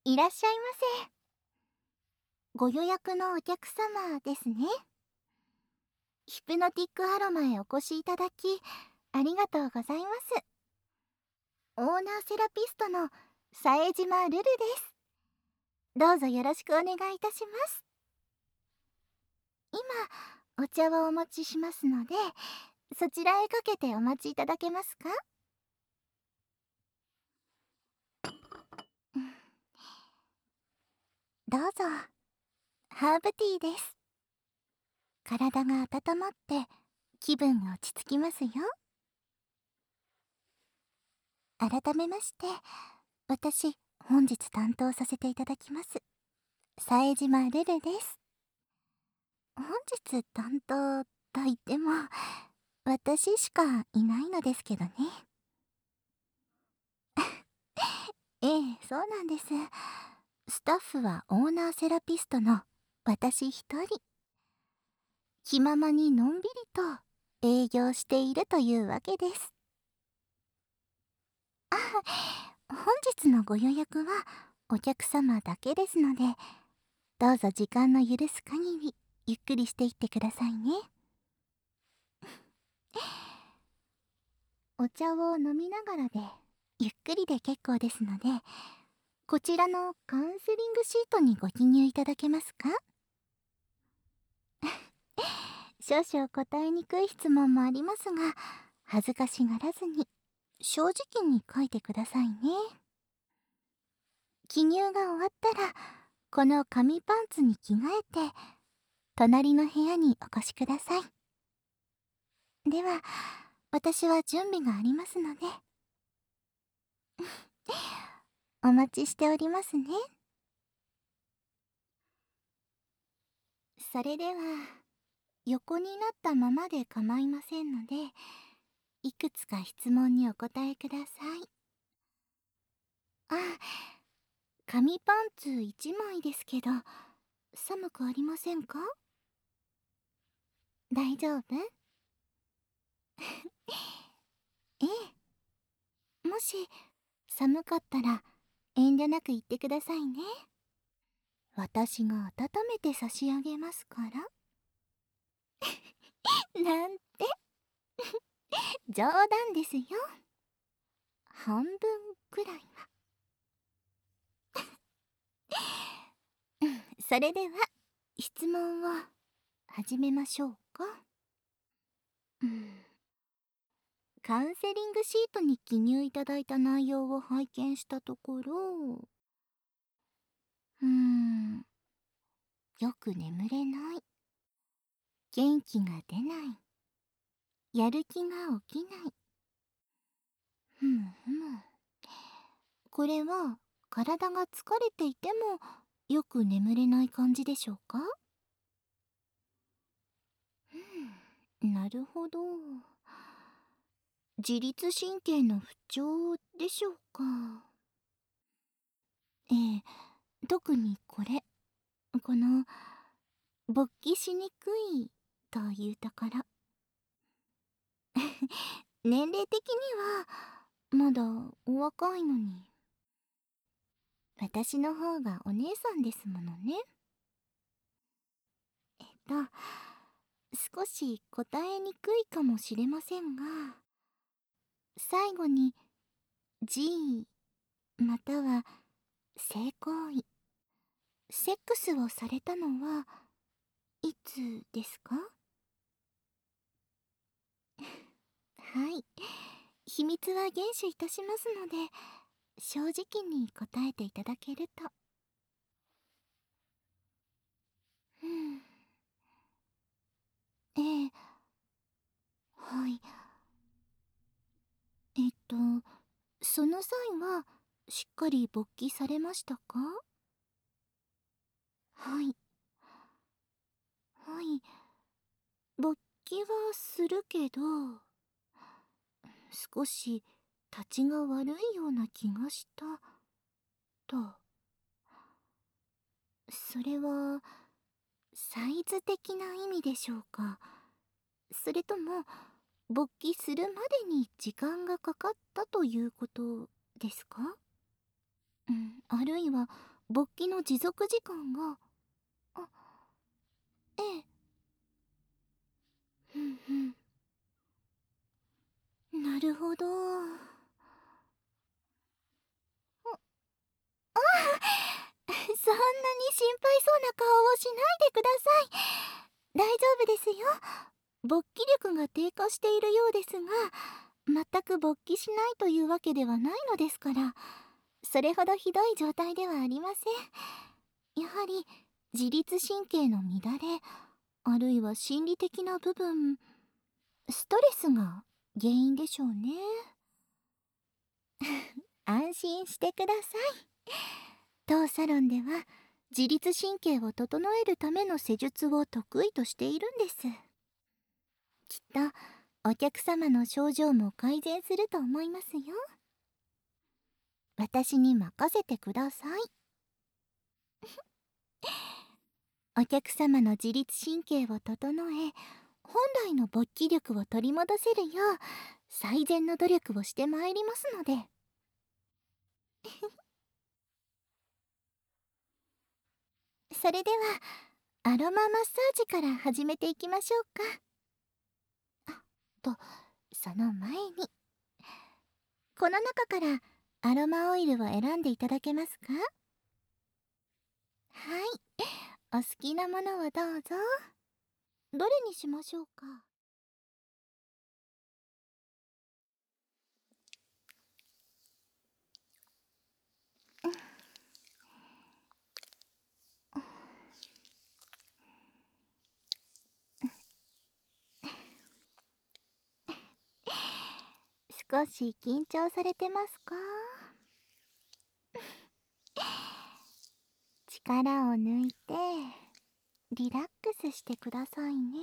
いらっしゃいませ。ご予約のお客様ですね。ヒプノティックアロマへお越しいただき、ありがとうございます。オーナーセラピストの冴島ルルです。どうぞよろしくお願いいたします。今、お茶をお持ちしますので、そちらへかけてお待ちいただけますか？うん、どうぞ。ハーブティーです。体が温まって気分が落ち着きますよ。改めまして、私、本日担当させていただきます。冴島ルルです。本日担当と言っても、私しかいないのですけどね。ええ、そうなんです。スタッフはオーナーセラピストの私一人。気ままにのんびりと営業しているというわけです。あ、本日のご予約はお客様だけですので、どうぞ時間の許す限りゆっくりしていってくださいね。お茶を飲みながらでゆっくりで結構ですので、こちらのカウンセリングシートにご記入いただけますか？少々答えにくい質問もありますが、恥ずかしがらずに正直に書いてくださいね。記入が終わったら、この紙パンツに着替えて隣の部屋にお越しください。では、私は準備がありますのでお待ちしておりますね。それでは、横になったままで構いませんので、いくつか質問にお答えください。あ、紙パンツ1枚ですけど、寒くありませんか？大丈夫？ええ。もし、寒かったら遠慮なく言ってくださいね。私が温めて差し上げますから。なんて冗談ですよ。半分くらいは。それでは質問を始めましょうか。うん、カウンセリングシートに記入いただいた内容を拝見したところ、よく眠れない、元気が出ない、やる気が起きない。ふむふむ。これは体が疲れていてもよく眠れない感じでしょうか？なるほど。自律神経の不調でしょうか？ええ、特にこの勃起しにくいというところ。年齢的にはまだお若いのに、私の方がお姉さんですものね。と、少し答えにくいかもしれませんが、最後に G または性行為、セックスをされたのはいつですか？はい。秘密は厳守いたしますので、正直に答えていただけると。うん。ええ、はい。えっと、その際は、しっかり勃起されましたか？はい。はい。勃起はするけど、少し立ちが悪いような気がしたと。それはサイズ的な意味でしょうか？それとも勃起するまでに時間がかかったということですか？あるいは勃起の持続時間が、あ、ええ、うんうん、なるほど。そんなに心配そうな顔をしないでください。大丈夫ですよ。勃起力が低下しているようですが、全く勃起しないというわけではないのですから、それほどひどい状態ではありません。やはり自律神経の乱れ、あるいは心理的な部分、ストレスが原因でしょうね。安心してください。当サロンでは自律神経を整えるための施術を得意としているんです。きっとお客様の症状も改善すると思いますよ。私に任せてください。お客様の自律神経を整え、本来の勃起力を取り戻せるよう最善の努力をしてまいりますので。それではアロママッサージから始めていきましょうか。と、その前に、この中からアロマオイルを選んでいただけますか？はい、お好きなものをどうぞ。どれにしましょうか？少し緊張されてますか？力を抜いてリラックスしてくださいね。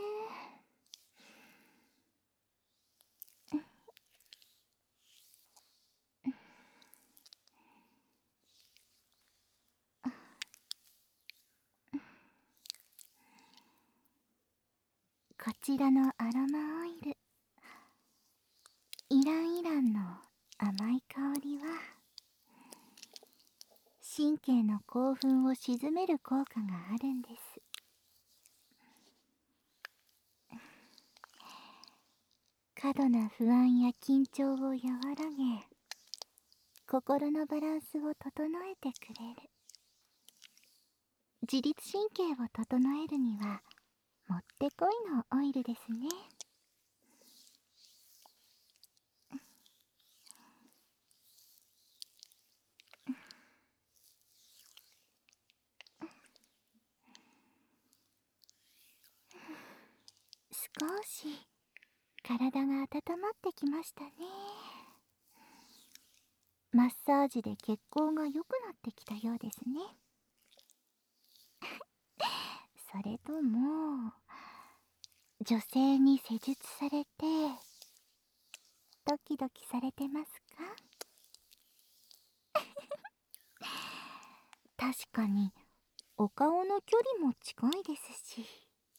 こちらのアロマオイル、イランイランの甘い香りは神経の興奮を鎮める効果があるんです。過度な不安や緊張を和らげ、心のバランスを整えてくれる。自律神経を整えるにはもってこいのオイルですね。少し体が温まってきましたね。マッサージで血行が良くなってきたようですね。それとも女性に施術されてドキドキされてますか？確かにお顔の距離も近いですし、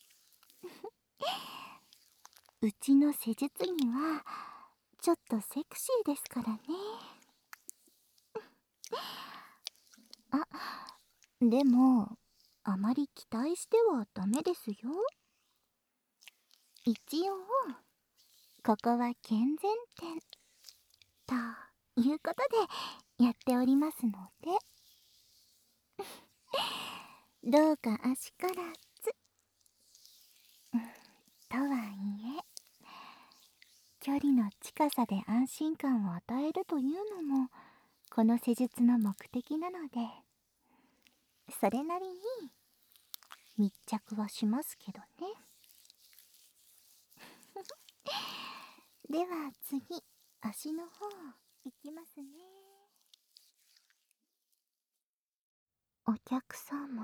うちの施術着はちょっとセクシーですからね。あ、でもあまり期待してはダメですよ。一応ここは健全店ということでやっておりますので、どうかあしからず。とはいえ、距離の近さで安心感を与えるというのもこの施術の目的なので、それなりに密着はしますけどね。では次、足の方いきますね。お客様、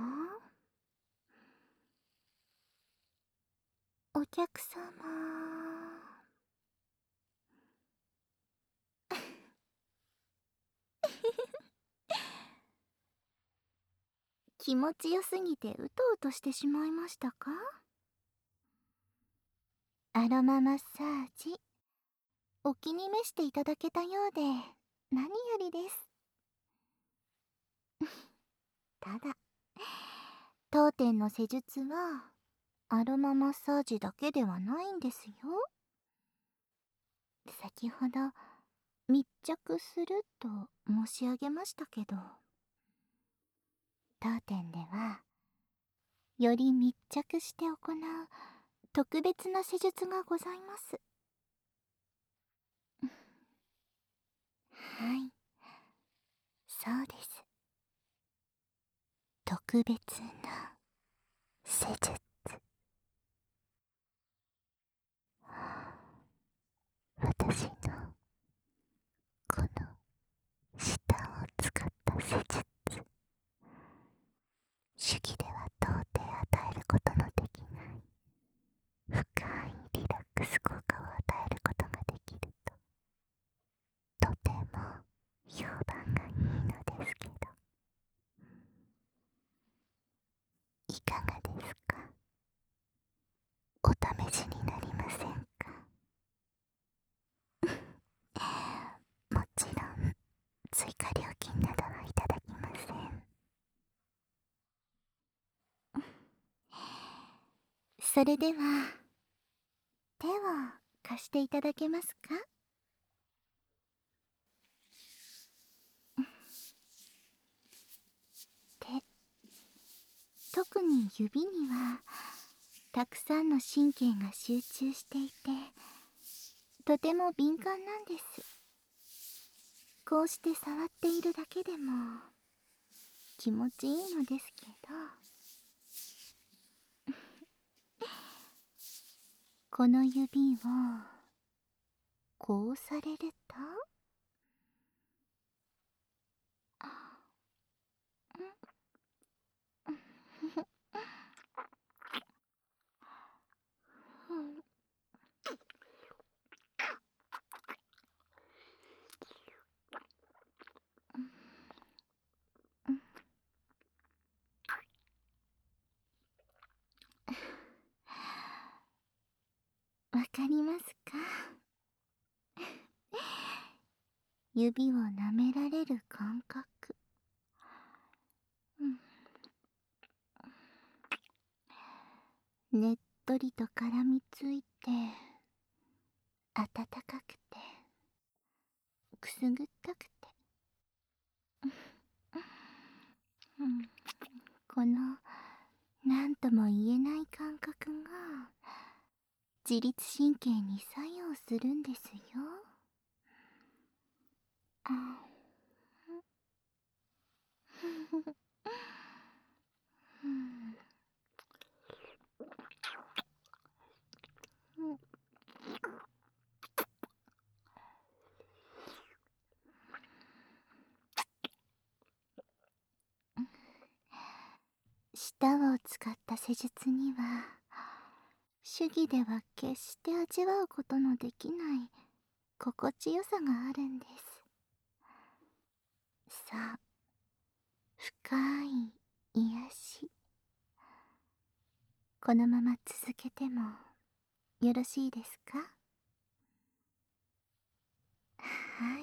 お客様。気持ちよすぎてうとうとしてしまいましたか？アロママッサージ、お気に召していただけたようで何よりです。 当店の施術はアロママッサージだけではないんですよ。先ほど密着すると申し上げましたけど、当店ではより密着して行う特別な施術がございます。はい、そうです。特別な施術。私のこの舌を使った施術、手技では到底与えることのできない深いリラックス効果を与えることができると、とても評判がいいのですけど、いかがですか？お試しになりませんか？もちろん追加料金などはいただきません。それでは手を貸していただけますか？手、特に指にはたくさんの神経が集中していて、とても敏感なんです。こうして触っているだけでも気持ちいいのですけど、この指をこうされると、わかりますか？指を舐められる感覚、ねっとりと絡みついて温かくてくすぐったくて、この何とも言えない感覚が自律神経に作用するんですよ。あ、舌を使った施術には手技では決して味わうことのできない心地よさがあるんです。さあ、深い癒し、このまま続けてもよろしいですか？はい。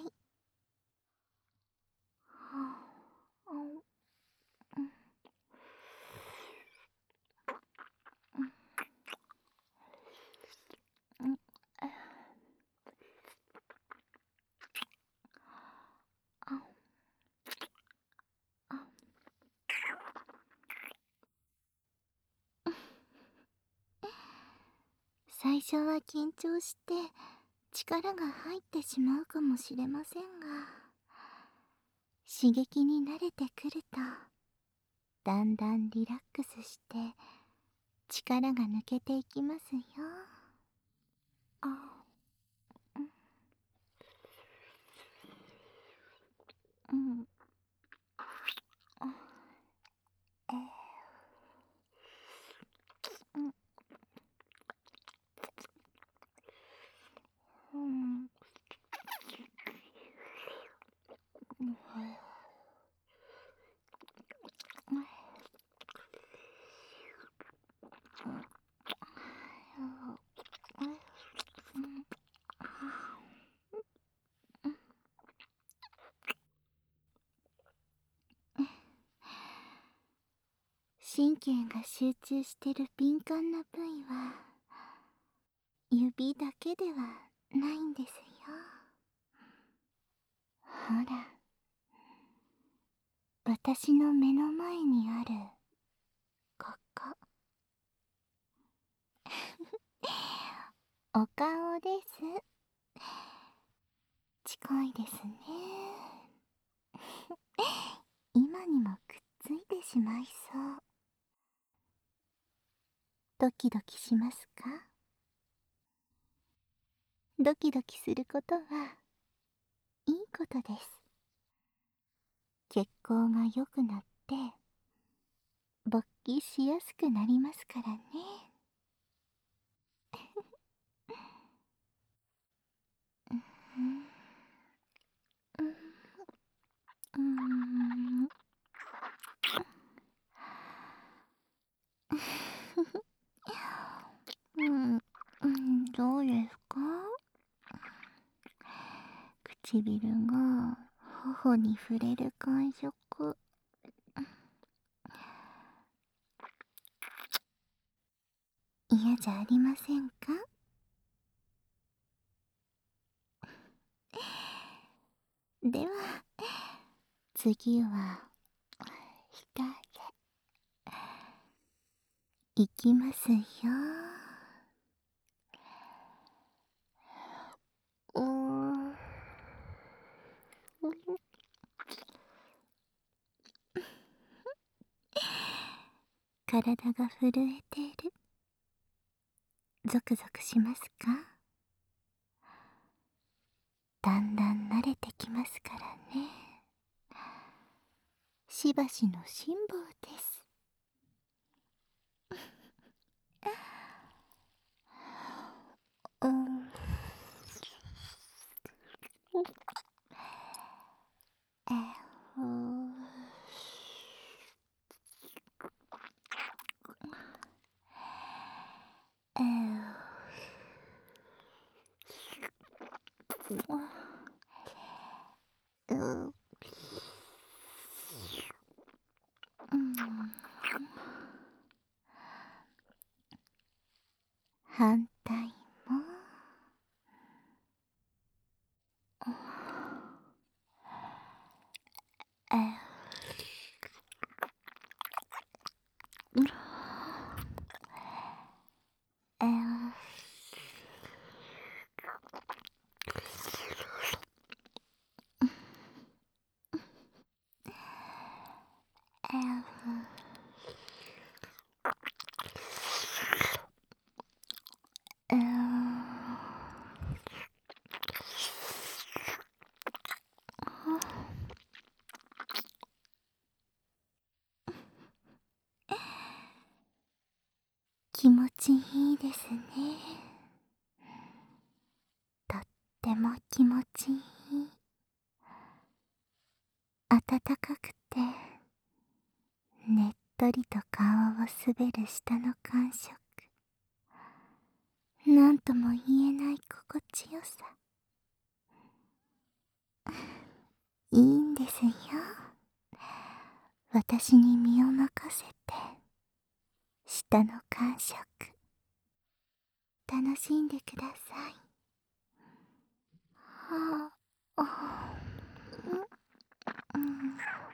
最初は緊張して力が入ってしまうかもしれませんが、刺激に慣れてくるとだんだんリラックスして力が抜けていきますよ。あ、うん、うん、 神経が集中してる敏感な部位は指だけではないんですよ。ほら、私の目の前にあるここ。お顔です。近いですね。今にもくっついてしまいそう。ドキドキしますか？ドキドキすることはいいことです。血行が良くなって勃起しやすくなりますからね。うんうんどうですか？唇が頬に触れる感触、嫌じゃありませんか？では次は下へ行きますよ。うーん体が震えている。ゾクゾクしますか？だんだん慣れてきますからね。しばしの辛抱です。うん。えふえうううん反対も。えええ気持ちいいですね。とっても気持ちいい。暖かくてねっとりと顔を滑る舌の感触、なんとも言えない心地よさ。いいんですよ。私に身を任せて舌の感触楽しんでください。はあ、あうん、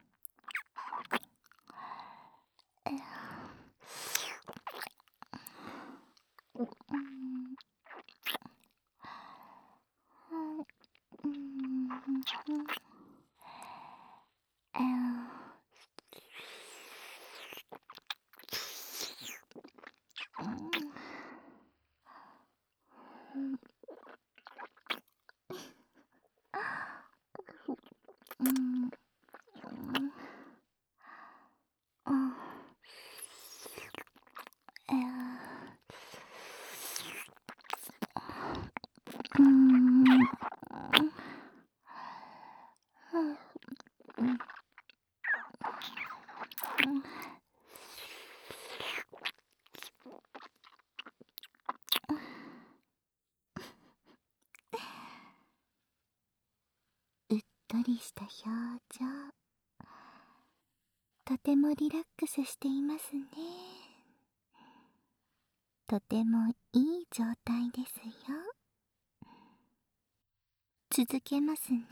えうん、うん、うん、うん、うっとりした表情。 とてもリラックスしていますね。とてもいい状態ですよ。続けますね。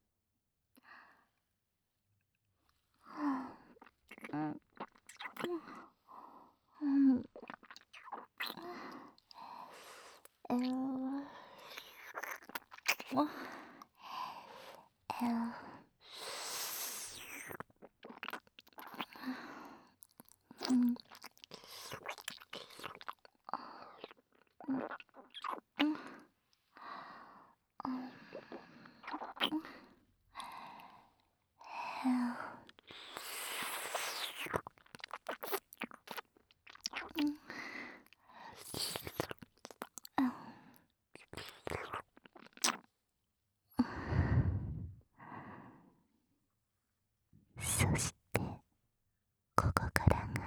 そしてここからが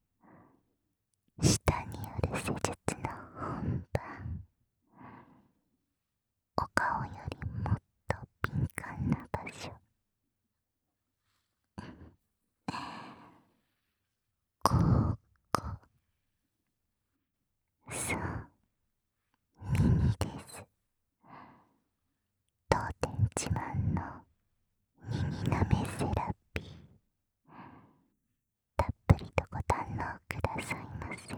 舌による施術の本番。お顔よりもっと敏感な場所、ここ、そう、耳です。当店自慢の耳なめセラピー、たっぷりとご堪能くださいませ。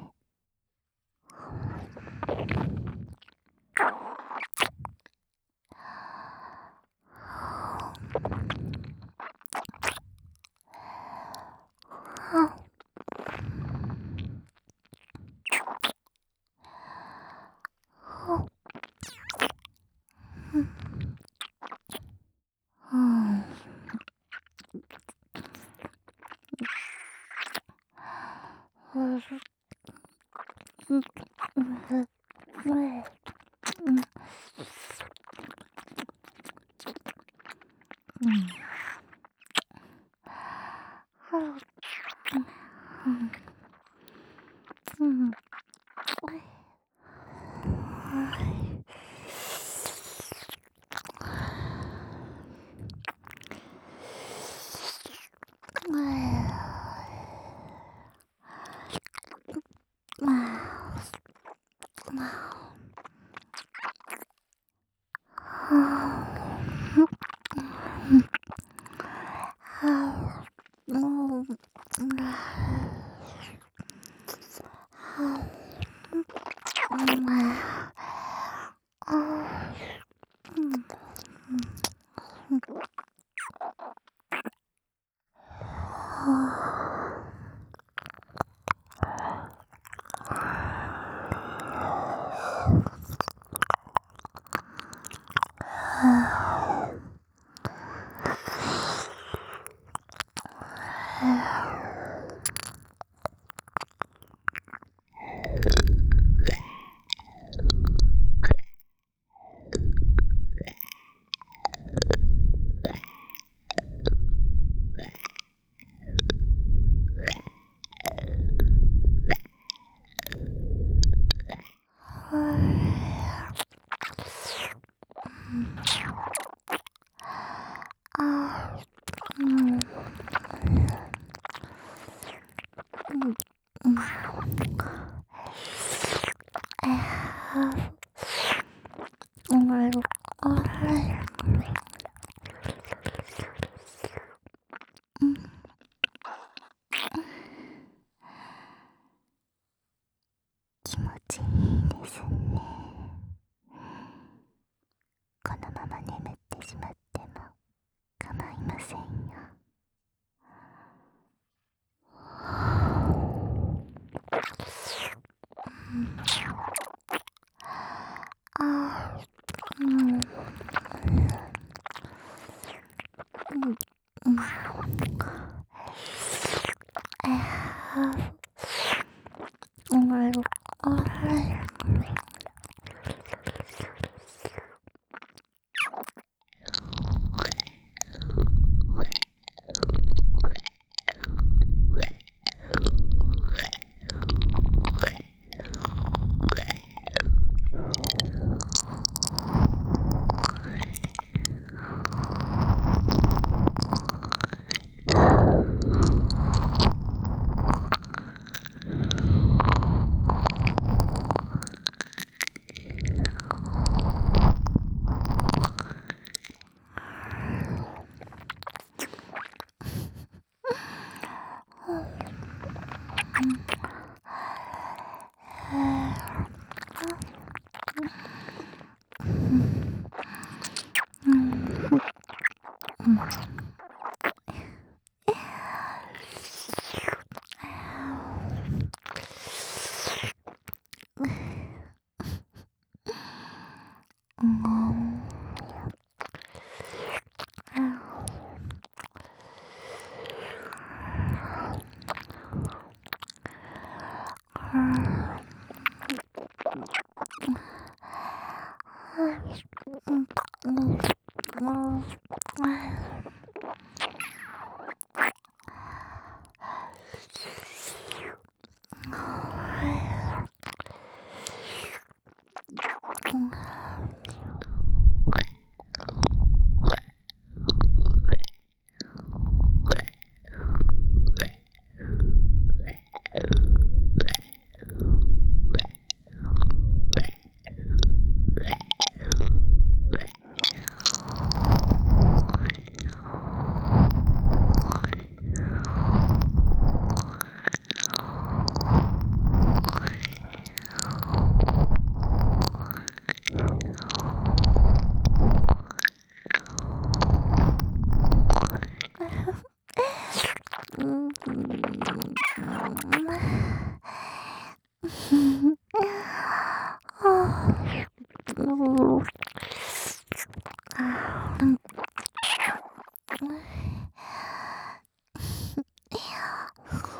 気持ちいいですね。このまま眠ってしまっても構いませんよ。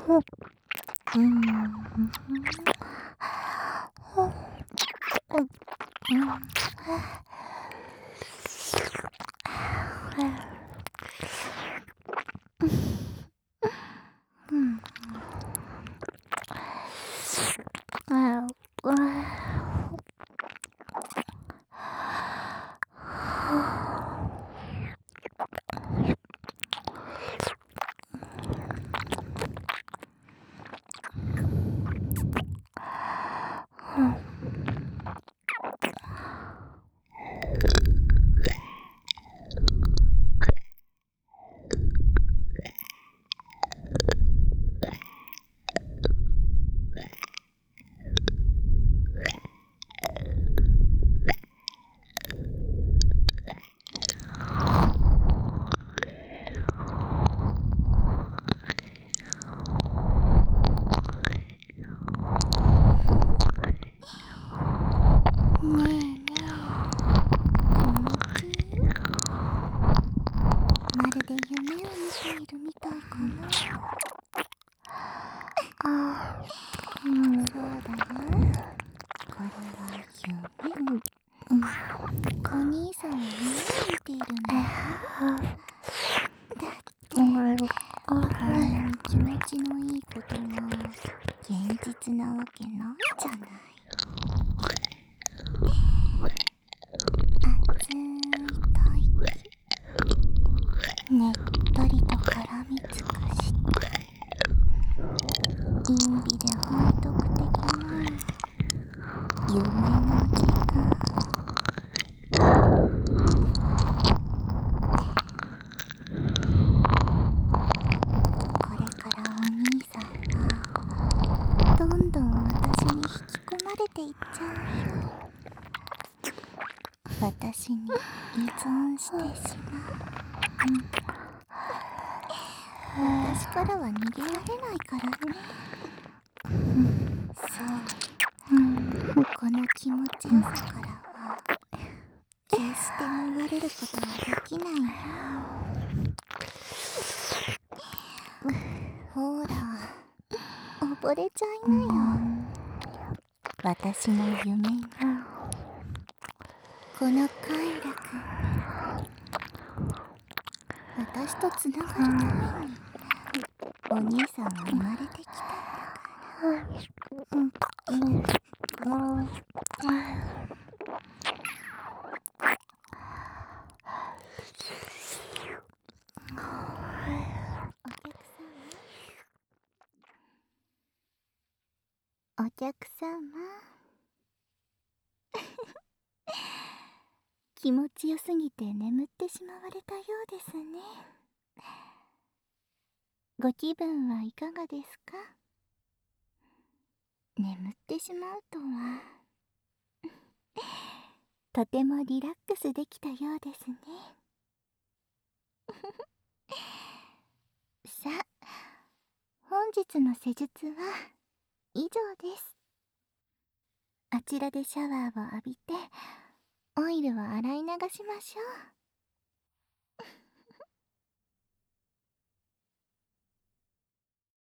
うん。まるで夢を見ているみたいかな。そうだな。これは夢。お兄さんは夢を見ているんだよ。だってこんなに気持ちのいいことが現実なわけないじゃない。熱い吐息、ねっとりと絡みつくし、陰微で背徳的な夢の時間。これからお兄さんはどんどん私に引き込まれていっちゃうよ。私に依存してしまう。私からは逃げられないからね。そう、この気持ちよさからは決して逃れることはできないよ。ほら、溺れちゃいなよ。私の夢に。この快楽に私とつながるためにお兄さんは生まれてきたんだから。お客様気持ちよすぎて眠ってしまわれたようですね。ご気分はいかがですか？眠ってしまうとはとてもリラックスできたようですね。さあ、本日の施術は以上です。あちらでシャワーを浴びてオイルを洗い流しましょう。